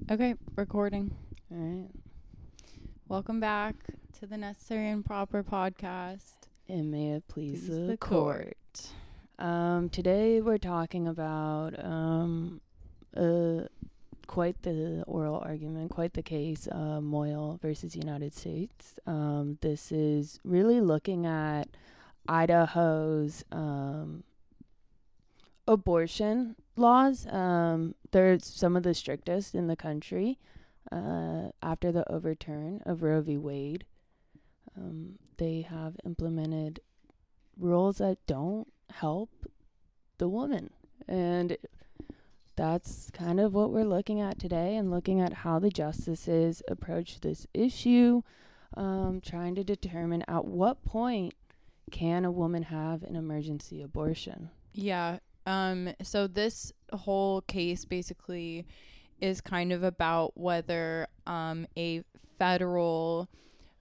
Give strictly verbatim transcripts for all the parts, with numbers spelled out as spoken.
Okay, recording. All right. Welcome back to the Necessary and Proper podcast. And may it please, Please the, the court. Um, today we're talking about um, uh, quite the oral argument, quite the case, uh, Moyle versus United States. Um, this is really looking at Idaho's um, abortion laws. Um, they're some of the strictest in the country uh, after the overturn of Roe v. Wade. Um, they have implemented rules that don't help the woman. And that's kind of what we're looking at today, and looking at how the justices approach this issue, um, trying to determine at what point can a woman have an emergency abortion. Yeah. Um. So this whole case basically is kind of about whether um a federal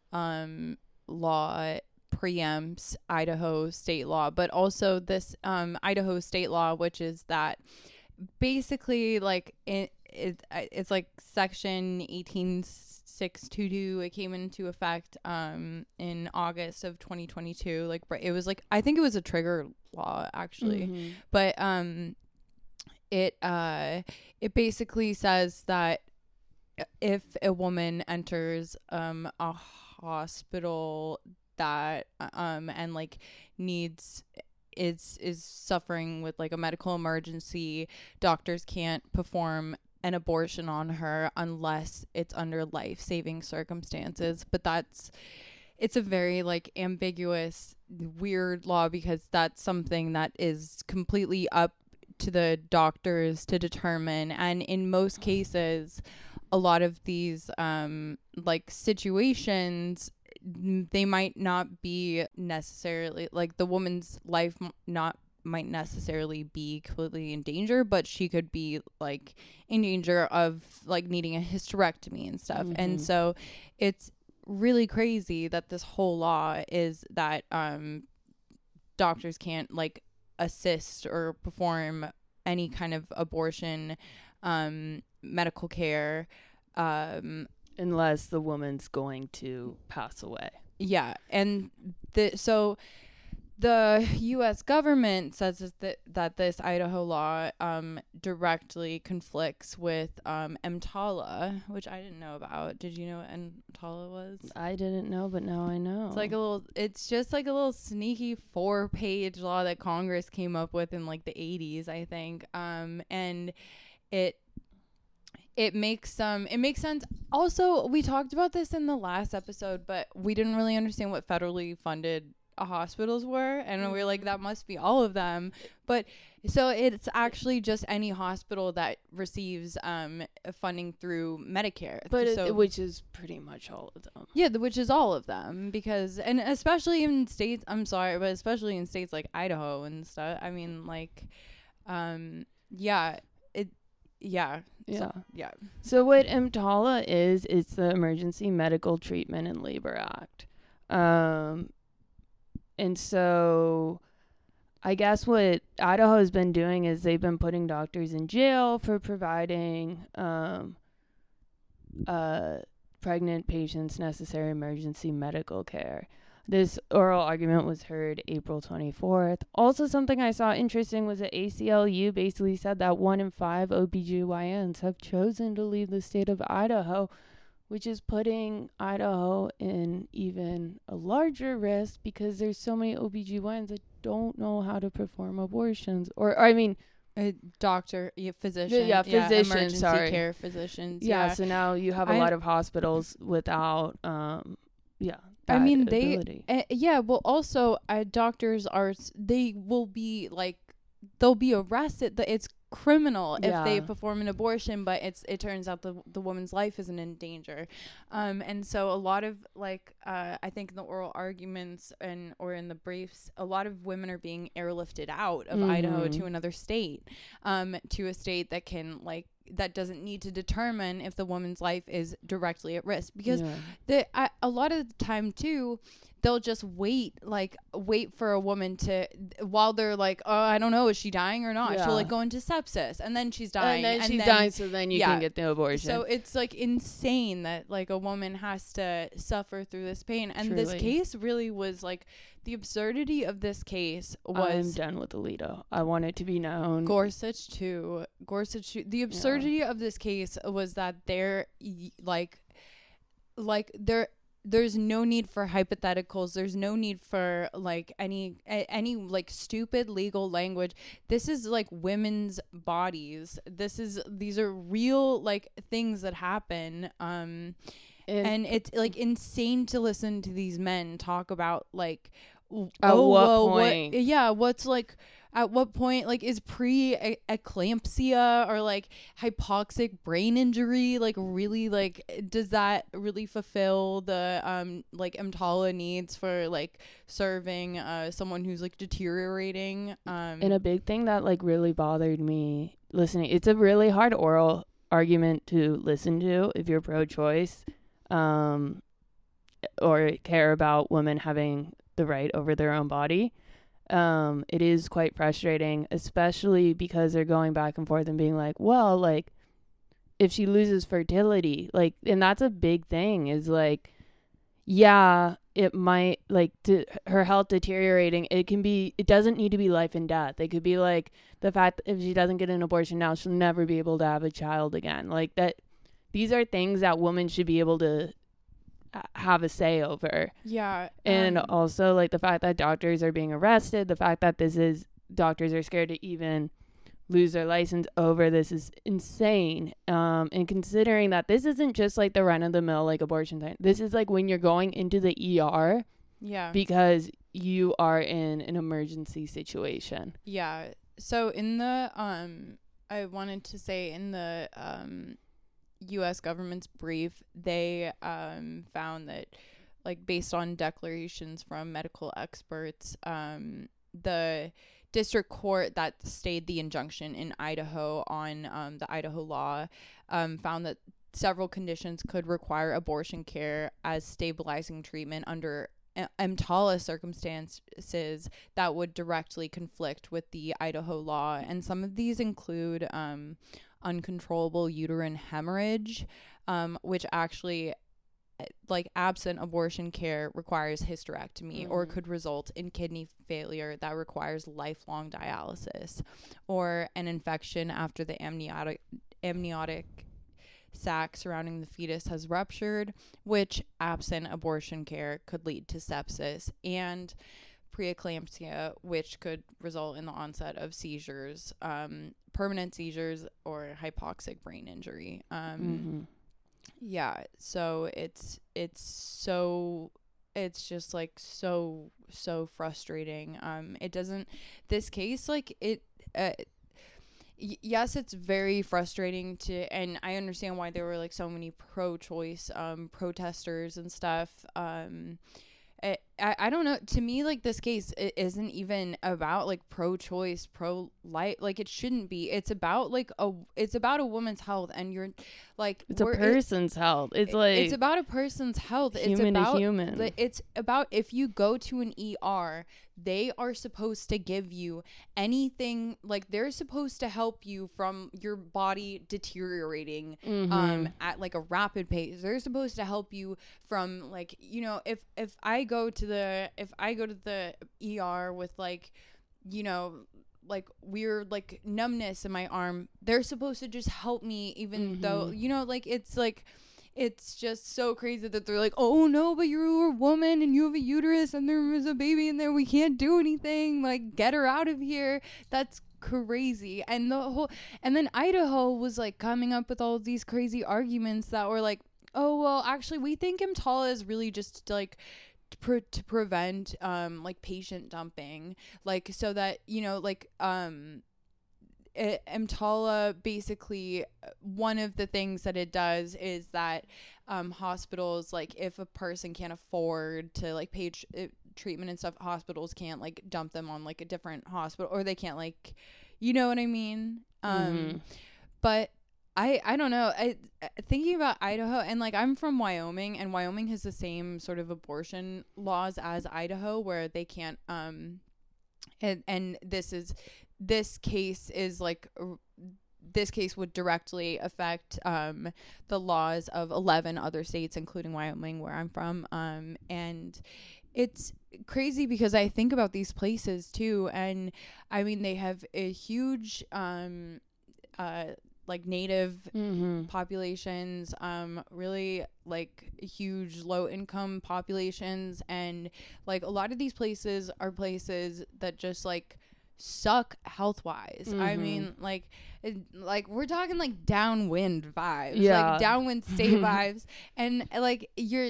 um law preempts Idaho state law, but also this um Idaho state law, which is that basically like it, it it's like section eighteen six twenty-two. It came into effect um in August of twenty twenty-two. Like it was like I think it was a trigger law actually, Mm-hmm. but um it uh it basically says that if a woman enters um a hospital that um and like needs is is suffering with like a medical emergency, doctors can't perform an abortion on her unless it's under life-saving circumstances. But that's it's a very like ambiguous, weird law, because that's something that is completely up to the doctors to determine. And in most cases, a lot of these um like situations, they might not be necessarily like the woman's life m- not might necessarily be completely in danger, but she could be like in danger of like needing a hysterectomy and stuff. Mm-hmm. And so it's really crazy that this whole law is that um doctors can't like assist or perform any kind of abortion um medical care um Unless the woman's going to pass away. Yeah, and the so the U S government says that that this Idaho law um directly conflicts with um EMTALA, which I didn't know about. Did you know what EMTALA was? I didn't know, but now I know. It's like a little. It's just like a little sneaky four-page law that Congress came up with in like the eighties, I think. Um, and it. It makes some, um, it makes sense. Also, we talked about this in the last episode, but we didn't really understand what federally funded uh, hospitals were. And mm-hmm. we were like, that must be all of them. But so it's actually just any hospital that receives um, funding through Medicare. But so, it, which is pretty much all of them. Yeah, the, which is all of them. Because, and especially in states, I'm sorry, but especially in states like Idaho and stuff. I mean, like, um, yeah, it, yeah. Yeah. So, yeah. So what EMTALA is, it's the Emergency Medical Treatment and Labor Act. Um, and so I guess what Idaho has been doing is they've been putting doctors in jail for providing um, uh, pregnant patients necessary emergency medical care. This oral argument was heard April twenty-fourth. Also, something I saw interesting was that A C L U basically said that one in five O B G Y Ns have chosen to leave the state of Idaho, which is putting Idaho in even a larger risk because there's so many O B G Y Ns that don't know how to perform abortions. Or, or I mean... A doctor, yeah, physician. Yeah, yeah physician, emergency sorry. care physicians. Yeah, Yeah, so now you have a I, lot of hospitals without... um, yeah. I mean, ability. they, uh, yeah, well, also, uh, doctors are, they will be, like, they'll be arrested. It's criminal yeah. if they perform an abortion, but it's, it turns out the the woman's life isn't in danger. Um, and so a lot of, like, uh, I think in the oral arguments and, or in the briefs, a lot of women are being airlifted out of mm-hmm. Idaho to another state, um, to a state that can, like, that doesn't need to determine if the woman's life is directly at risk, because yeah. the I, a lot of the time too, they'll just wait, like wait for a woman to, while they're like, oh, I don't know, is she dying or not? Yeah. She'll like go into sepsis, and then she's dying, and then and she's then, dying, so then you yeah. can get the abortion. So it's like insane that like a woman has to suffer through this pain. And Truly. this case really was like, the absurdity of this case I'm was done with Alito. I want it to be known. Gorsuch too. Gorsuch too. The absurdity yeah. of this case was that there, like, like there, there's no need for hypotheticals. There's no need for like any any like stupid legal language. This is like women's bodies. This is these are real like things that happen. Um, and, and it's like insane to listen to these men talk about like. At oh, what well, point? What, yeah, what's like, at what point, like, is pre-eclampsia or like hypoxic brain injury, like, really, like, does that really fulfill the, um, like, EMTALA needs for, like, serving, uh, someone who's, like, deteriorating? Um, and a big thing that, like, really bothered me listening, it's a really hard oral argument to listen to if you're pro-choice, um, or care about women having the right over their own body. Um, it is quite frustrating, especially because they're going back and forth and being like, well, like, if she loses fertility, like, and that's a big thing, is like, yeah, it might, like, to her health deteriorating, it can be, it doesn't need to be life and death. It could be like the fact that if she doesn't get an abortion now, she'll never be able to have a child again. Like, that, these are things that women should be able to have a say over. Yeah. And um, also like the fact that doctors are being arrested, the fact that this is, doctors are scared to even lose their license over this is insane. Um, and considering that this isn't just like the run of the mill, like abortion time. This is like when you're going into the E R. Yeah. Because you are in an emergency situation. Yeah. So in the, um, I wanted to say in the, um, U S government's brief, they um, found that, like, based on declarations from medical experts, um, the district court that stayed the injunction in Idaho on um, the Idaho law um, found that several conditions could require abortion care as stabilizing treatment under EMTALA circumstances that would directly conflict with the Idaho law. And some of these include um, uncontrollable uterine hemorrhage, um, which actually, like, absent abortion care requires hysterectomy mm-hmm. or could result in kidney failure that requires lifelong dialysis, or an infection after the amniotic amniotic sac surrounding the fetus has ruptured, which absent abortion care could lead to sepsis, and preeclampsia, which could result in the onset of seizures, um, permanent seizures, or hypoxic brain injury. Um, mm-hmm. Yeah, so it's it's so it's just like so so frustrating. Um, it doesn't. This case, like it. Uh, y- yes, it's very frustrating to, and I understand why there were like so many pro-choice um protesters and stuff. Um. I, I don't know. To me, like, this case it isn't even about like pro-choice, pro-life. Like, it shouldn't be. It's about like a. It's about a woman's health, and you're like. It's a person's it, health. It's like it's about a person's health. Human it's about to human. Like, it's about if you go to an E R, they are supposed to give you anything. Like, they're supposed to help you from your body deteriorating mm-hmm. um at like a rapid pace. They're supposed to help you from, like, you know, if if I go to the if I go to the E R with, like, you know, like weird like numbness in my arm, they're supposed to just help me, even mm-hmm. though, you know, like, it's like it's just so crazy that they're like, oh no, but you're a woman and you have a uterus and there was a baby in there, we can't do anything, like, get her out of here. That's crazy. And the whole and then Idaho was like coming up with all of these crazy arguments that were like, oh well, actually we think EMTALA is really just like to, pre- to prevent um like patient dumping, like, so that, you know, like um it, EMTALA basically, one of the things that it does is that um hospitals, like, if a person can't afford to like pay tr- it, treatment and stuff, hospitals can't like dump them on like a different hospital, or they can't, like, you know what I mean? um mm-hmm. But I, I don't know. I thinking about Idaho, and like I'm from Wyoming, and Wyoming has the same sort of abortion laws as Idaho, where they can't um and and this is this case is like r- this case would directly affect um the laws of eleven other states, including Wyoming, where I'm from. Um and it's crazy because I think about these places too, and I mean they have a huge um uh like native Mm-hmm. populations, um really like huge low income populations, and like a lot of these places are places that just like suck health wise. I Mhm. mean, like it, like we're talking like downwind vibes, Yeah. like downwind state vibes, and like you're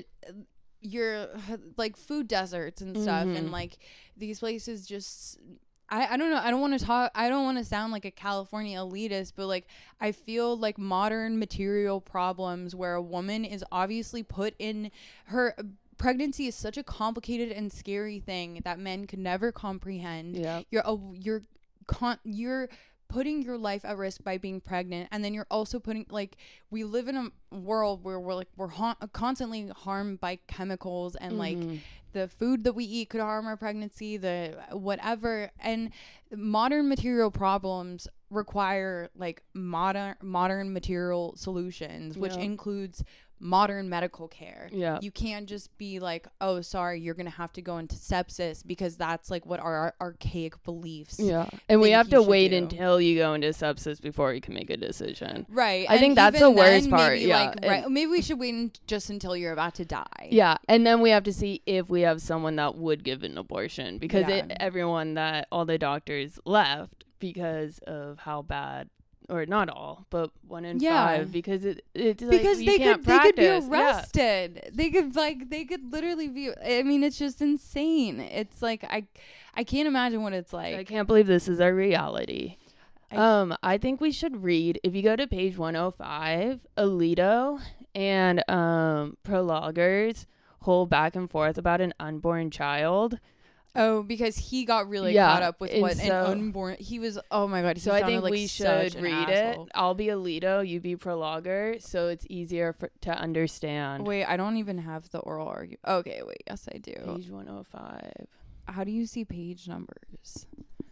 you're like food deserts and stuff, Mhm. and like these places just I, I don't know. I don't want to talk. I don't want to sound like a California elitist, but like I feel like modern material problems where a woman is obviously put in her pregnancy is such a complicated and scary thing that men could never comprehend. Yeah. You're a, you're con- you're putting your life at risk by being pregnant, and then you're also putting like we live in a world where we're like we're ha- constantly harmed by chemicals, and like Mhm. the food that we eat could harm our pregnancy, the whatever, and modern material problems require like modern modern material solutions, which Yeah. includes modern medical care. Yeah. You can't just be like, oh, sorry, you're gonna have to go into sepsis, because that's like what our, our archaic beliefs. Yeah. And we think have you to should wait do. until you go into sepsis before you can make a decision. Right. I think and that's even the worst then, part, Maybe, yeah, like, and- right, maybe we should wait un- just until you're about to die. Yeah, and then we have to see if we have someone that would give an abortion, because Yeah. it, everyone that all the doctors left because of how bad, or not all, but one in Yeah. five, because it it's like Because you they can't could they could be practice. Yeah. arrested. They could like they could literally be. I mean, it's just insane. It's like I I can't imagine what it's like. I can't believe this is our reality. I- um, I think we should read, if you go to page one oh five, Alito and um Prologer's whole back and forth about an unborn child. Oh, because he got really Yeah, caught up with and what so- an unborn. He was. Oh my god. He So I sounded think like we such should an read asshole. it. I'll be Alito, you be Prologer, so it's easier for, to understand. Wait, I don't even have the oral argument. Okay, wait. Yes, I do. Page one oh five. How do you see page numbers?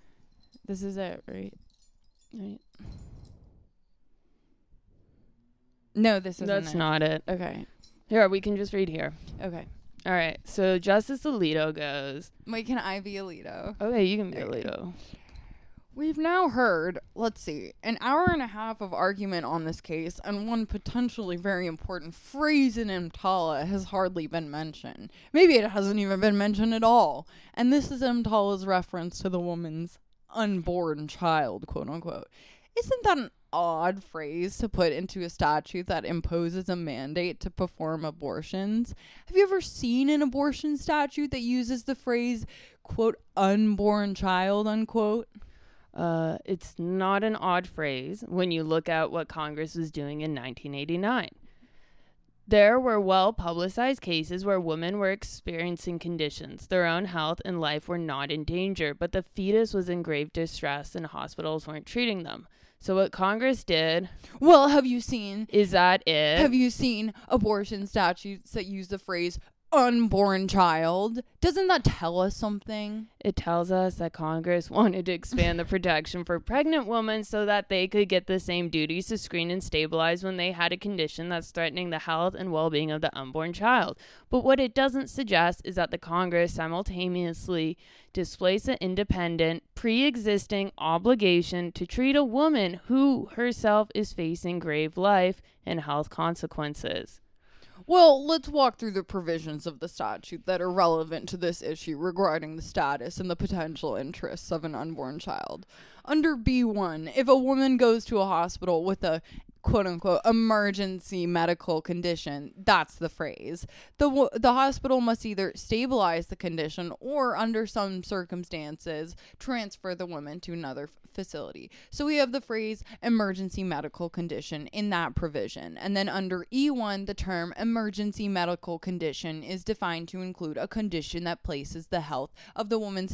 This is it, right? Right. No, this isn't That's it. not it. Okay. Here, we can just read here. Okay. All right. So Justice Alito goes, Wait, can I be Alito? okay, you can be Okay. Alito. We've now heard, let's see, an hour and a half of argument on this case, and one potentially very important phrase in EMTALA has hardly been mentioned. Maybe it hasn't even been mentioned at all. And this is EMTALA's reference to the woman's unborn child, quote unquote. Isn't that an odd phrase to put into a statute that imposes a mandate to perform abortions? Have you ever seen an abortion statute that uses the phrase, quote, unborn child, unquote? Uh, it's not an odd phrase when you look at what Congress was doing in nineteen eighty-nine. There were well-publicized cases where women were experiencing conditions. Their own health and life were not in danger, but the fetus was in grave distress and hospitals weren't treating them. So what Congress did Well, have you seen is that it... have you seen abortion statutes that use the phrase unborn child? Doesn't that tell us something? It tells us that Congress wanted to expand the protection for pregnant women so that they could get the same duties to screen and stabilize when they had a condition that's threatening the health and well-being of the unborn child. But what it doesn't suggest is that the Congress simultaneously displace the independent, pre-existing obligation to treat a woman who herself is facing grave life and health consequences. Well, let's walk through the provisions of the statute that are relevant to this issue regarding the status and the potential interests of an unborn child. Under B one, if a woman goes to a hospital with a quote-unquote emergency medical condition, that's the phrase. The w- the hospital must either stabilize the condition or, under some circumstances, transfer the woman to another f- facility. So we have the phrase emergency medical condition in that provision. And then under E one, the term emergency medical condition is defined to include a condition that places the health of the woman's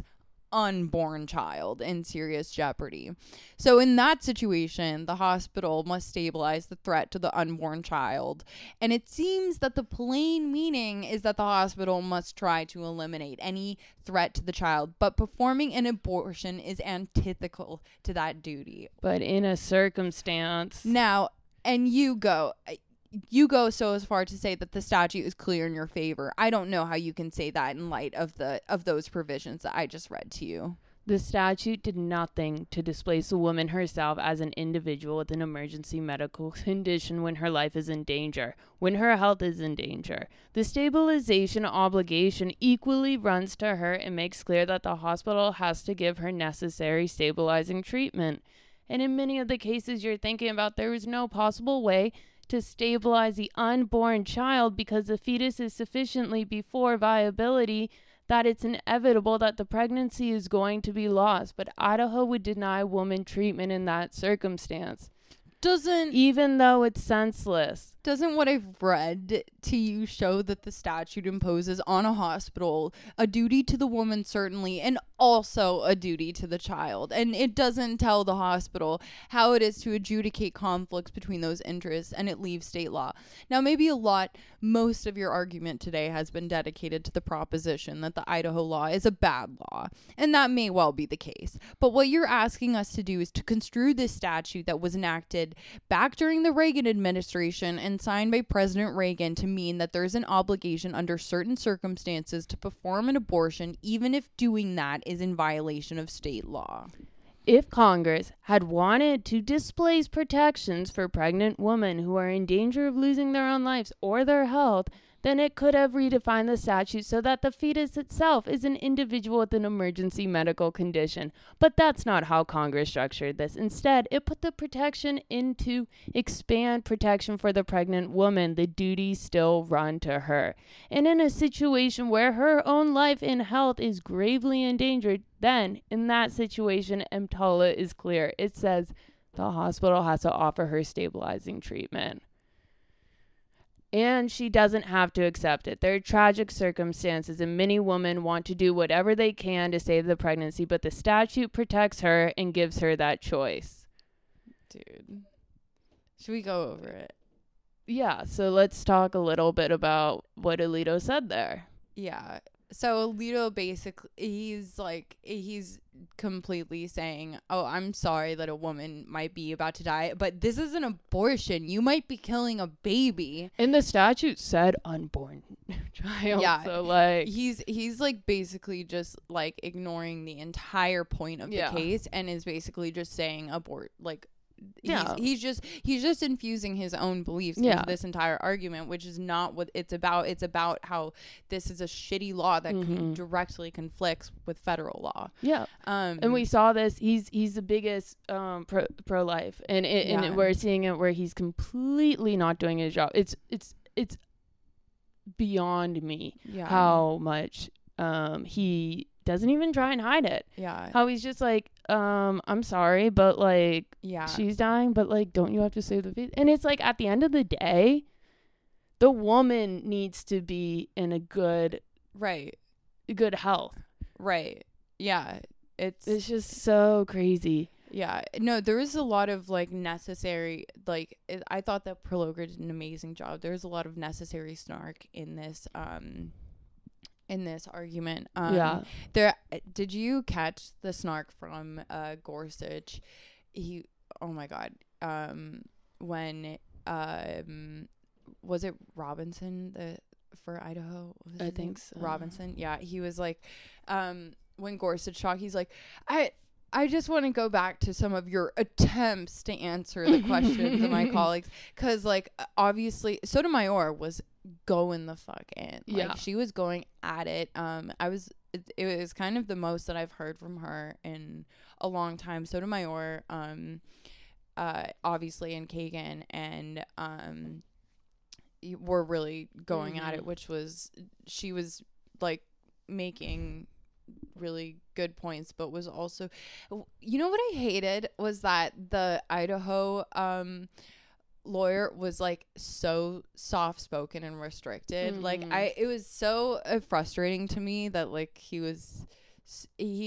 unborn child in serious jeopardy. So in that situation, the hospital must stabilize the threat to the unborn child. And it seems that the plain meaning is that the hospital must try to eliminate any threat to the child, but performing an abortion is antithetical to that duty. But in a circumstance. Now, and you go... You go so as far to say that the statute is clear in your favor. I don't know how you can say that in light of the of those provisions that I just read to you. The statute did nothing to displace a woman herself as an individual with an emergency medical condition when her life is in danger, when her health is in danger. The stabilization obligation equally runs to her and makes clear that the hospital has to give her necessary stabilizing treatment. And in many of the cases you're thinking about, there is no possible way to stabilize the unborn child because the fetus is sufficiently before viability that it's inevitable that the pregnancy is going to be lost. But Idaho would deny woman treatment in that circumstance. Doesn't even though it's senseless. Doesn't what I've read to you show that the statute imposes on a hospital a duty to the woman, certainly, and also a duty to the child? And it doesn't tell the hospital how it is to adjudicate conflicts between those interests, and it leaves state law. Now, maybe a lot, most of your argument today has been dedicated to the proposition that the Idaho law is a bad law, and that may well be the case. But what you're asking us to do is to construe this statute that was enacted back during the Reagan administration and signed by President Reagan to mean that there's an obligation under certain circumstances to perform an abortion, even if doing that is in violation of state law. If Congress had wanted to displace protections for pregnant women who are in danger of losing their own lives or their health, then it could have redefined the statute so that the fetus itself is an individual with an emergency medical condition. But that's not how Congress structured this. Instead, it put the protection in to expand protection for the pregnant woman. The duties still run to her. And in a situation where her own life and health is gravely endangered, then in that situation, EMTALA is clear. It says the hospital has to offer her stabilizing treatment. And she doesn't have to accept it. There are tragic circumstances, and many women want to do whatever they can to save the pregnancy, but the statute protects her and gives her that choice. Dude. Should we go over it? Yeah, so let's talk a little bit about what Alito said there. Yeah. So Alito basically, he's like, he's completely saying, oh, I'm sorry that a woman might be about to die, but this is an abortion. You might be killing a baby. And the statute said unborn child. Yeah. So like, he's, he's like basically just like ignoring the entire point of yeah. the case and is basically just saying abort, like, Yeah. He's, he's just he's just infusing his own beliefs yeah. into this entire argument, which is not what it's about. It's about how this is a shitty law that mm-hmm. con- directly conflicts with federal law. Yeah. Um, and we saw this. He's he's the biggest um, pro pro life, and it, yeah. and we're seeing it where he's completely not doing his job. It's it's it's beyond me yeah. how much um, he doesn't even try and hide it. Yeah. How he's just like, um, I'm sorry, but like, yeah. she's dying, but like, don't you have to save the fetus? And it's like, at the end of the day, the woman needs to be in a good, right, good health. Right. Yeah. It's it's just so crazy. Yeah. No, there was a lot of like necessary, like it, I thought that Prologer did an amazing job. There was a lot of necessary snark in this, um, in this argument. Um, yeah. There, did you catch the snark from uh, Gorsuch? He, oh my God. Um, when, um, was it Robinson the for Idaho? What was I his think name? so. Robinson. Yeah. He was like, um, when Gorsuch talked, he's like, I, I just want to go back to some of your attempts to answer the questions of my colleagues. Cause like, obviously Sotomayor was going the fuck in. Like yeah. she was going at it. Um, I was, it, it was kind of the most that I've heard from her in a long time. Sotomayor, um, uh, obviously and Kagan and, um, were really going mm-hmm. at it, which was, she was like making really good points, but was also, you know what I hated was that the Idaho um lawyer was like so soft spoken and restricted. Mm-hmm. Like I it was so uh, frustrating to me that like he was he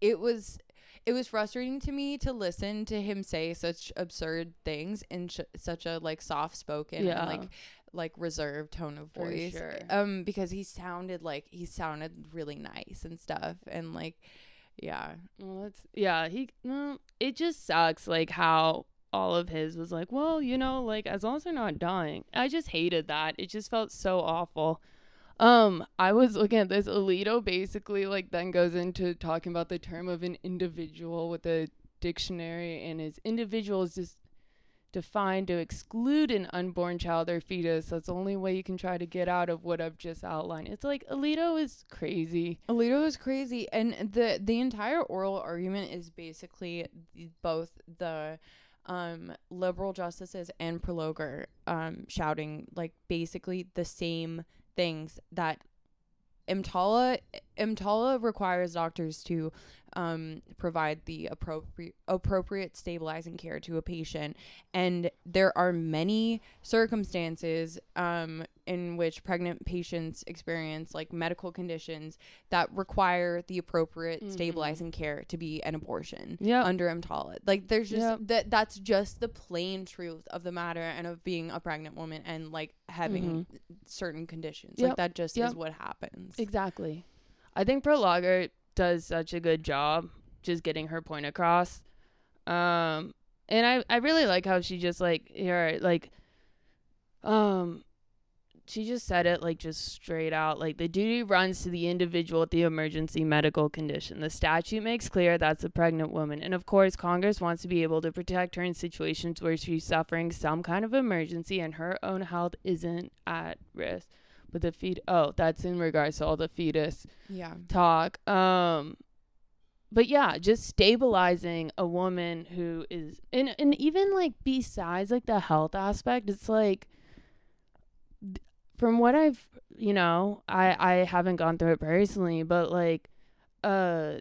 it was it was frustrating to me to listen to him say such absurd things in sh- such a like soft spoken Yeah. and like like reserved tone of For voice. sure. Um because he sounded like he sounded really nice and stuff, and like yeah. Well, that's yeah, he no, it just sucks like how all of his was like, well, you know, like as long as they're not dying. I just hated that. It just felt so awful. Um, I was looking at this. Alito basically like then goes into talking about the term of an individual with a dictionary, and his individual is just defined to exclude an unborn child or fetus. That's the only way you can try to get out of what I've just outlined. It's like Alito is crazy. Alito is crazy, and the the entire oral argument is basically both the um liberal justices and Prelogar um shouting like basically the same things, that EMTALA EMTALA requires doctors to um, provide the appropriate appropriate stabilizing care to a patient, and there are many circumstances um, in which pregnant patients experience like medical conditions that require the appropriate Mm-hmm. stabilizing care to be an abortion. Yeah. Under EMTALA, like there's just Yep. that that's just the plain truth of the matter, and of being a pregnant woman and like having Mhm. certain conditions. Yep. Like that just Yep. is what happens. Exactly. I think Prelogar does such a good job just getting her point across. Um, and I, I really like how she just like, here, like, um, she just said it like just straight out, like the duty runs to the individual with the emergency medical condition. The statute makes clear that's a pregnant woman. And of course, Congress wants to be able to protect her in situations where she's suffering some kind of emergency and her own health isn't at risk. But the feet, oh, that's in regards to all the fetus Yeah. talk. Um, but yeah, just stabilizing a woman who is, and and even like besides like the health aspect, it's like, th- from what I've, you know, I I haven't gone through it personally, but like, uh.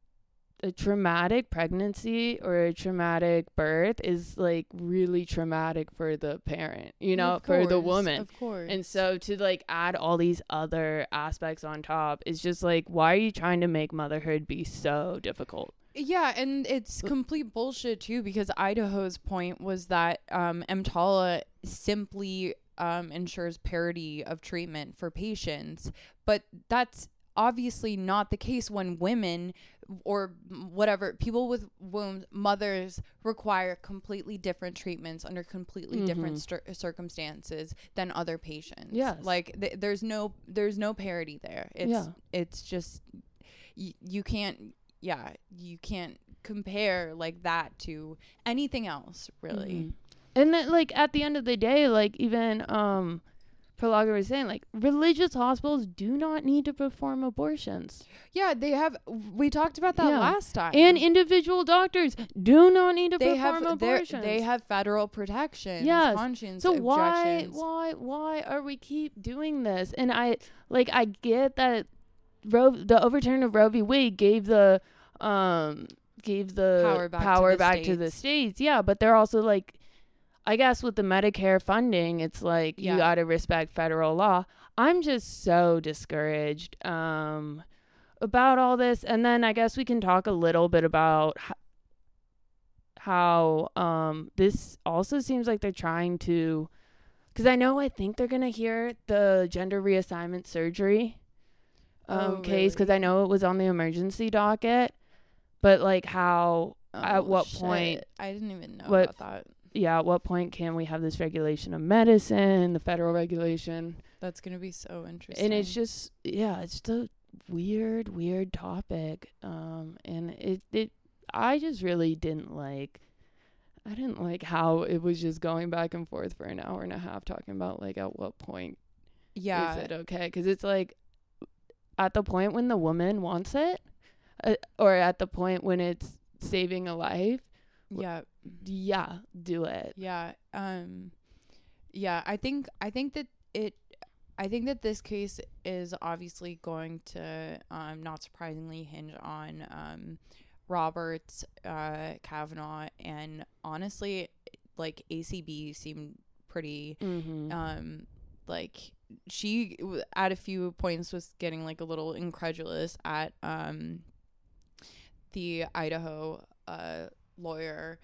a traumatic pregnancy or a traumatic birth is like really traumatic for the parent, you know, Of for the course, woman. Of course. And so to like add all these other aspects on top is just like, why are you trying to make motherhood be so difficult? Yeah, and it's complete bullshit too, because Idaho's point was that um, EMTALA simply um, ensures parity of treatment for patients, but that's obviously not the case when women or whatever people with wombs, mothers, require completely different treatments under completely Mhm. different cir- circumstances than other patients. Yes. Like th- there's no there's no parity there. It's Yeah. it's just y- you can't yeah, you can't compare like that to anything else, really. Mhm. And then like at the end of the day, like even um Prelogar was saying, like, religious hospitals do not need to perform abortions. Yeah, they have. We talked about that Yeah. last time. And individual doctors do not need to they perform have their- abortions. they have federal protection. Yes. Conscience So why, objections. why, why are we keep doing this? And I, like, I get that Roe, the overturn of Roe v. Wade gave the, um, gave the Power back to power the back to the states. states. Yeah, but they're also like, I guess with the Medicare funding, it's like Yeah. you got to respect federal law. I'm just so discouraged um, about all this. And then I guess we can talk a little bit about h- how um, this also seems like they're trying to, because I know I think they're going to hear the gender reassignment surgery um, Oh, case, because really? I know it was on the emergency docket. But like how, at Oh, what shit. point, I didn't even know what- about that. yeah, at what point can we have this regulation of medicine, the federal regulation? That's gonna be so interesting. And it's just, yeah, it's just a weird, weird topic. Um, and it, it, I just really didn't like, I didn't like how it was just going back and forth for an hour and a half talking about like at what point yeah. is it okay? Because it's like at the point when the woman wants it, uh, or at the point when it's saving a life, Yeah. yeah, do it. Yeah. Um yeah, I think I think that it I think that this case is obviously going to um not surprisingly hinge on um Roberts, uh Kavanaugh, and honestly like A C B seemed pretty Mm-hmm. um like she w- at a few points was getting like a little incredulous at um the Idaho uh lawyer,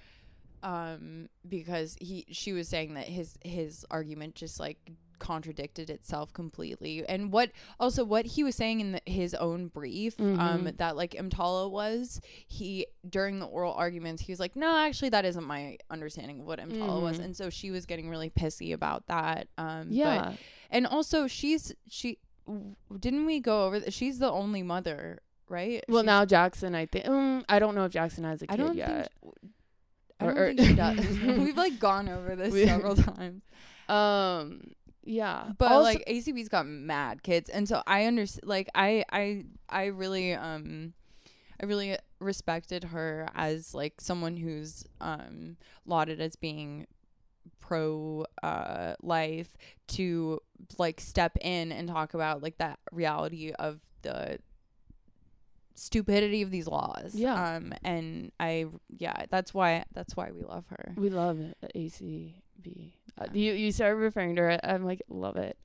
um because he she was saying that his his argument just like contradicted itself completely, and what also what he was saying in the, his own brief, mm-hmm. um that like EMTALA was, he during the oral arguments he was like, no, actually that isn't my understanding of what EMTALA mm-hmm. was, and so she was getting really pissy about that. Um yeah but, and also she's she didn't we go over th- she's the only mother, right? Well, she's, now Jackson, I think um, I don't know if Jackson has a kid I don't yet. think I don't or, think she does. We've like gone over this we, several times. Um Yeah, but also, like A C B's got mad kids, and so I understand. Like I, I, I really, um, I really respected her as like someone who's um lauded as being pro uh life, to like step in and talk about like that reality of the stupidity of these laws. Yeah. Um, and I, yeah, that's why that's why we love her. We love it, A C B. Uh, you you started referring to her. I'm like, love it.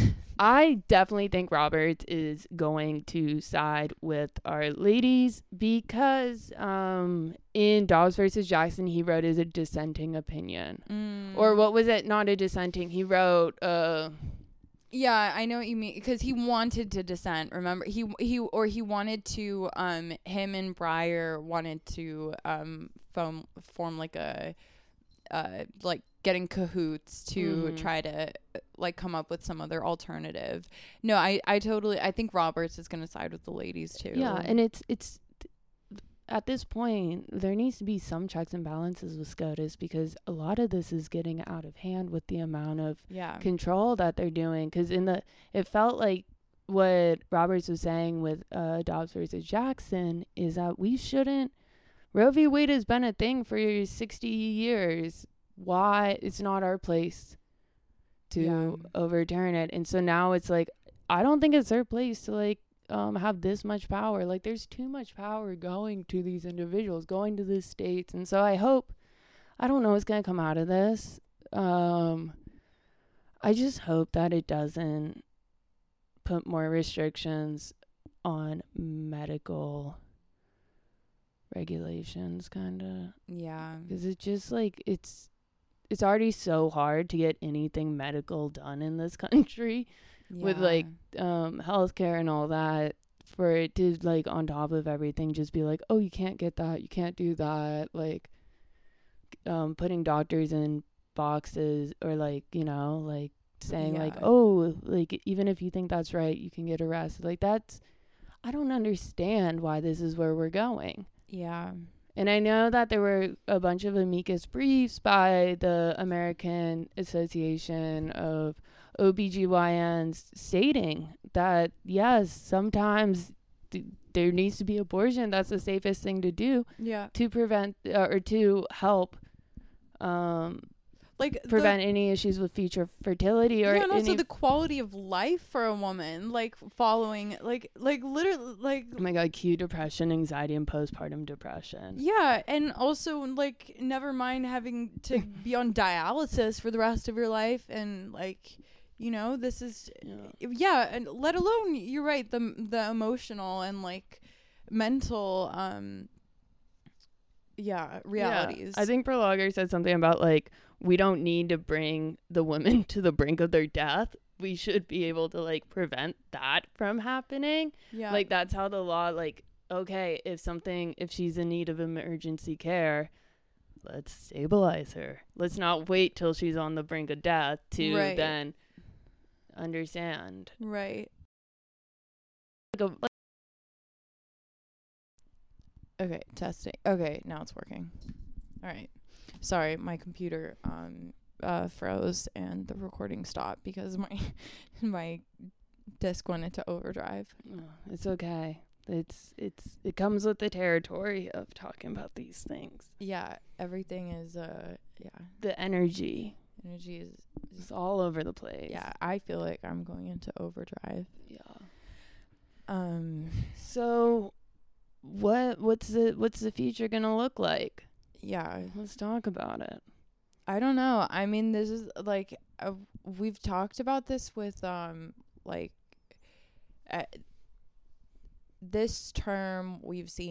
I definitely think Roberts is going to side with our ladies because um, in Dobbs versus Jackson, he wrote as a dissenting opinion. Mm. Or what was it? Not a dissenting. He wrote... Uh, yeah, I know what you mean, because he wanted to dissent. Remember, he he or he wanted to. Um, him and Breyer wanted to um form form like a, uh, like getting cahoots to mm-hmm. try to like come up with some other alternative. No, I I totally. I think Roberts is gonna side with the ladies too. Yeah, and it's it's. At this point, there needs to be some checks and balances with SCOTUS, because a lot of this is getting out of hand with the amount of yeah. control that they're doing. Because in the, it felt like what Roberts was saying with uh, Dobbs versus Jackson is that we shouldn't. Roe v. Wade has been a thing for sixty years. Why? It's not our place to yeah. overturn it. And so now it's like, I don't think it's their place to like. Um, have this much power. Like, there's too much power going to these individuals, going to the states. And so I hope, I don't know what's going to come out of this. Um, I just hope that it doesn't put more restrictions on medical regulations, kind of. Yeah. Because it's just like, it's, it's already so hard to get anything medical done in this country. Yeah. With like um healthcare and all that, for it to like on top of everything just be like, oh, you can't get that, you can't do that, like um putting doctors in boxes, or like, you know, like saying yeah. like, oh, like even if you think that's right, you can get arrested. Like, that's, I don't understand why this is where we're going. Yeah. And I know that there were a bunch of amicus briefs by the American Association of O B G Y Ns stating that, yes, sometimes th- there needs to be abortion. That's the safest thing to do. Yeah. To prevent uh, or to help um, like prevent the, any issues with future fertility, or yeah, and also any the quality of life for a woman, like following like like literally like oh my god, cue depression, anxiety, and postpartum depression. Yeah, and also like never mind having to be on dialysis for the rest of your life, and like, you know, this is yeah, yeah and let alone, you're right, the the emotional and like mental um yeah realities. Yeah. I think Berlager said something about like, we don't need to bring the women to the brink of their death. We should be able to like prevent that from happening. Yeah. Like, that's how the law, like, okay, if something, if she's in need of emergency care, let's stabilize her. Let's not wait till she's on the brink of death to right. then understand. Right. Like a, like okay, testing. Okay, now it's working. All right. Sorry, my computer um uh froze and the recording stopped because my my disk went into overdrive. Oh, it's okay. It's it's it comes with the territory of talking about these things. Yeah, everything is uh yeah. The energy. Energy is, is it's all over the place. Yeah, I feel like I'm going into overdrive. Yeah. Um so what what's the what's the future gonna look like? Yeah, let's talk about it. I don't know. I mean, this is like uh, we've talked about this with um like uh, this term we've seen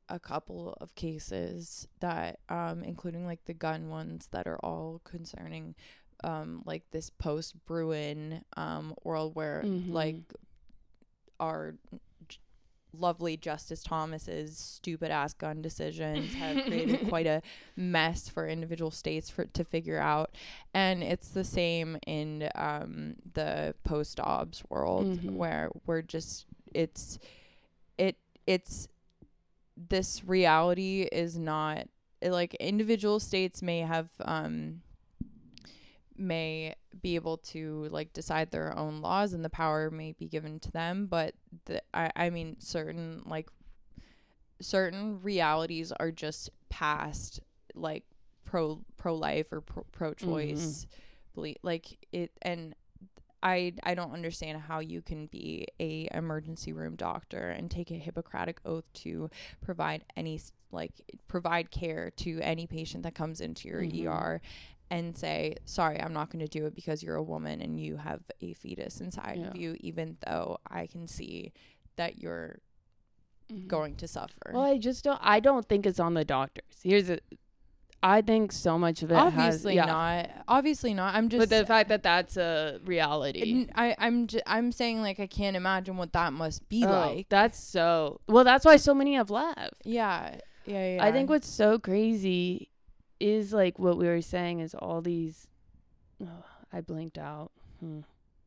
a couple of cases that um including like the gun ones that are all concerning um like this post Bruin um world where Mm-hmm. like our j- lovely Justice Thomas's stupid ass gun decisions have created quite a mess for individual states for to figure out. And it's the same in um the post Dobbs world, Mhm. where we're just it's it it's this reality is not like individual states may have um may be able to like decide their own laws and the power may be given to them, but the I, I mean certain like certain realities are just past like pro pro life or pro, pro choice belief like it. And I I don't understand how you can be a emergency room doctor and take a Hippocratic oath to provide any s- like provide care to any patient that comes into your Mhm. E R and say, sorry, I'm not going to do it because you're a woman and you have a fetus inside Yeah. of you, even though I can see that you're Mhm. going to suffer. Well, I just don't. I don't think it's on the doctors. Here's a. I think so much of it obviously has, yeah. not. Obviously not. I'm just. But the fact that that's a reality. N- I, I'm j- I'm saying like I can't imagine what that must be Oh, like. that's so. Well, that's why so many have left. Yeah, yeah, yeah. I think what's so crazy is like what we were saying is all these. Oh, I blinked out. Hmm.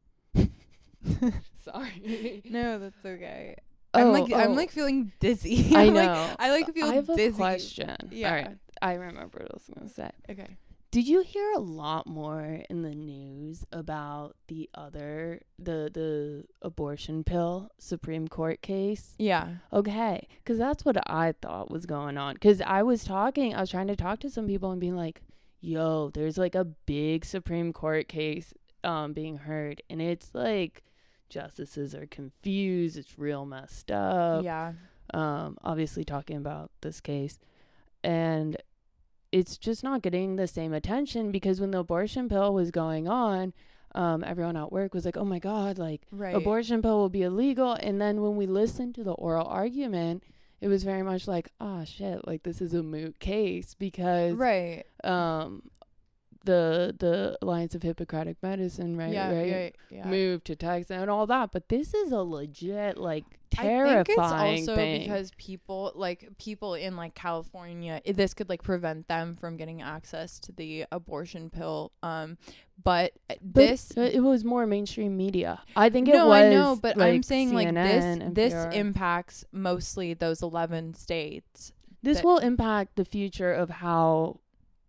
Sorry. No, that's okay. Oh, I'm like I'm oh. like feeling dizzy. I I'm know. Like, I like feel I have dizzy. a question. Yeah. All right. I remember what I was gonna say. Okay. Did you hear a lot more in the news about the other the the abortion pill Supreme Court case? Yeah. Okay, because that's what I thought was going on. Because I was talking, I was trying to talk to some people and being like, "Yo, there's like a big Supreme Court case um being heard, and it's like justices are confused. It's real messed up." Yeah. Um, obviously talking about this case, and it's just not getting the same attention because when the abortion pill was going on, um, everyone at work was like, "Oh my God, like Right. abortion pill will be illegal." And then when we listened to the oral argument, it was very much like, "Oh shit, like this is a moot case because Right. um, the the Alliance of Hippocratic Medicine, right, Yeah. right, Yeah. Yeah. moved to Texas and all that." But this is a legit like I terrifying think it's also thing. because people like people in like California, i- this could like prevent them from getting access to the abortion pill. Um, but uh, But this it was more mainstream media. I think it no, was. I know, but like, I'm saying like C N N, this this N P R. impacts mostly those eleven states. This that- will impact the future of how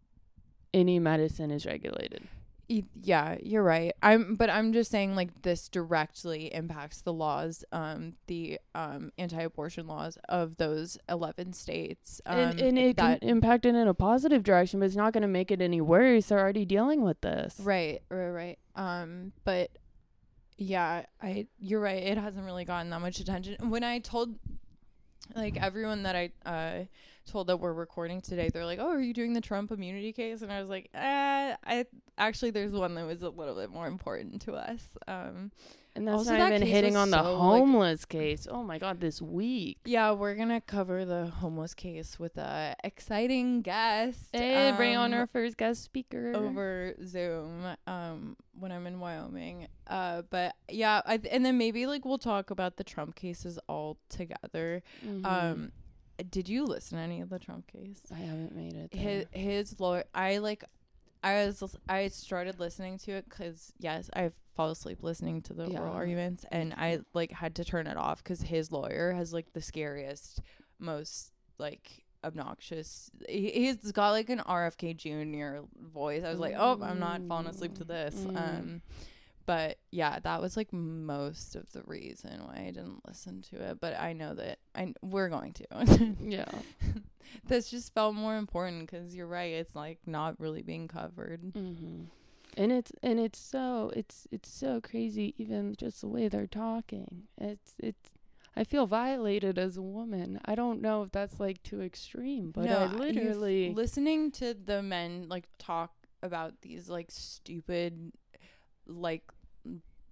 any medicine is regulated. E- Yeah, you're right. I'm, but I'm just saying like this directly impacts the laws, um, the um anti-abortion laws of those eleven states. Um, and and it that can impact it in a positive direction, but it's not going to make it any worse. They're already dealing with this. right, right, right. Um, but yeah, I you're right. It hasn't really gotten that much attention. When I told like everyone that I uh told that we're recording today, they're like, "Oh, are you doing the Trump immunity case?" And I was like, "Uh, I actually there's one that was a little bit more important to us." Um, And that's Also, not that even case hitting was on the so, like- homeless case. Oh my God, this week. yeah, we're gonna cover the homeless case with a exciting guest. Hey, bring on um, our first guest speaker. over Zoom um when I'm in Wyoming. Uh but yeah, I th- and then maybe like we'll talk about the Trump cases all together. Mhm. Um did you listen to any of the Trump case? I haven't made it there. His his lawyer, I like I was lis- I started listening to it cuz yes, I fall asleep listening to the Yeah. oral arguments and I like had to turn it off cuz his lawyer has like the scariest, most like obnoxious, he, he's got like an R F K Junior voice. I was like, "Oh, I'm not falling asleep to this." Mm. Um but yeah, that was like most of the reason why I didn't listen to it, but I know that I we're going to. Yeah. This just felt more important because you're right, it's like not really being covered. Mm-hmm. And it's and it's so it's it's so crazy, even just the way they're talking. It's it's I feel violated as a woman. I don't know if that's like too extreme, but I you've- literally listening to the men like talk about these like stupid like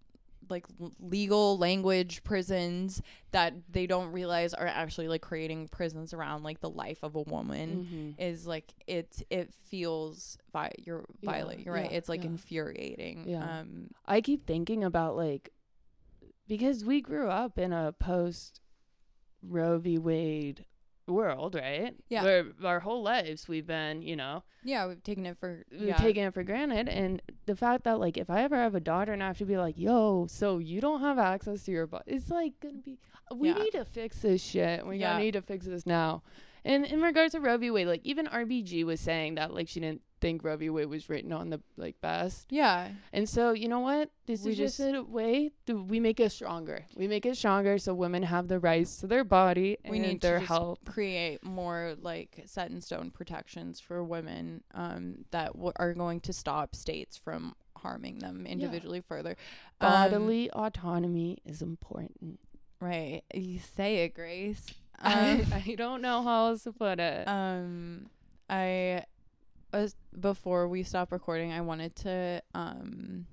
like l- legal language prisons that they don't realize are actually like creating prisons around like the life of a woman Mm-hmm. is like it it feels vi- you're Yeah, violent you're right yeah, it's like yeah. infuriating. Yeah. um I keep thinking about like, because we grew up in a post Roe v. Wade world, right? Yeah. Where our whole lives we've been, you know, yeah we've taken it for we've yeah taken it for granted. And the fact that like if I ever have a daughter and I have to be like, yo, so you don't have access to your body, it's like gonna be, we Yeah. need to fix this shit. We Yeah. gotta need to fix this now. And in regards to Roe v. Wade, like even R B G was saying that like she didn't think Roe v. Wade was written on the like best. yeah And so, you know what? This We is just, just- a way to, we make it stronger. We make it stronger so women have the rights to their body we and need their to just health. create more like set in stone protections for women um that w- are going to stop states from harming them individually further. Um, Bodily autonomy is important. right, you say it, Grace. I, um, I don't know how else to put it. um I was before we stop recording I wanted to um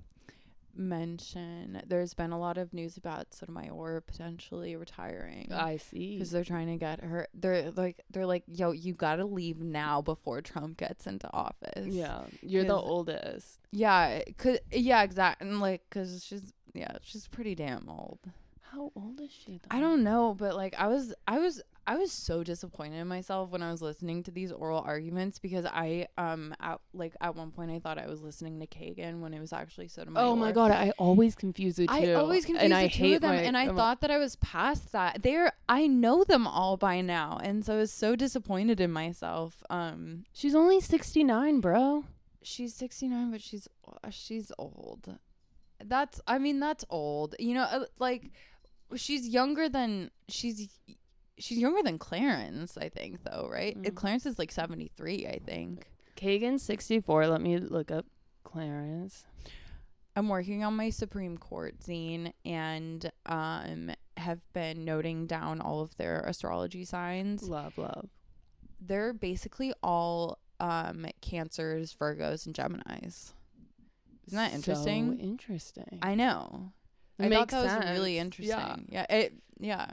mention there's been a lot of news about Sotomayor potentially retiring. I see. Because they're trying to get her. They're like, they're like, yo, you gotta leave now before Trump gets into office. Yeah, you're the 'Cause- oldest. Yeah. Cause yeah, exactly. And like, cause she's yeah, she's pretty damn old. How old is she? Though? I don't know, but like, I was, I was, I was so disappointed in myself when I was listening to these oral arguments because I um at like at one point I thought I was listening to Kagan when it was actually Sotomayor. Oh my god, I always confuse the two. I always confused and the I two hate of them, my, and I I'm- thought that I was past that. They're I know them all by now, and so I was so disappointed in myself. Um, she's only sixty-nine, bro. she's sixty-nine, but she's uh, she's old. That's I mean that's old. You know, uh, like she's younger than she's she's younger than Clarence. I think though, right? Mm. Clarence is like seventy-three. I think. Kagan's sixty-four. Let me look up Clarence. I'm working on my Supreme Court zine and um have been noting down all of their astrology signs. Love, love. They're basically all um Cancers, Virgos, and Geminis. Isn't that interesting? So interesting. I know. It I makes thought that was really sense. interesting. Yeah. yeah it yeah.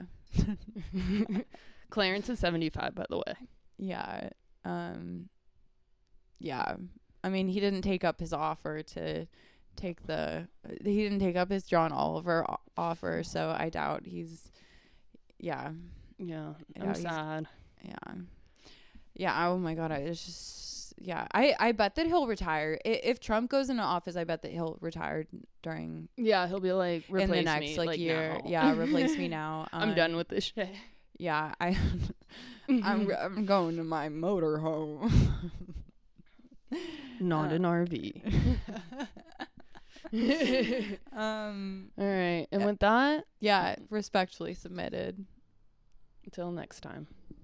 Clarence is seventy-five, by the way. Yeah. Um yeah. I mean, he didn't take up his offer to take the he didn't take up his John Oliver o- offer, so I doubt he's yeah. Yeah, Yeah, I'm he's- sad. Yeah. Yeah, oh my god, I it's just yeah. I I bet that he'll retire. I, if Trump goes into office, I bet that he'll retire during Yeah, he'll be like, replace in the next me, like, like year. now. Yeah, replace me now. I'm Um, done with this shit. Yeah, I I'm I'm going to my motor home. Not uh, an R V. um All right, and Yeah. with that, yeah, respectfully submitted. until next time.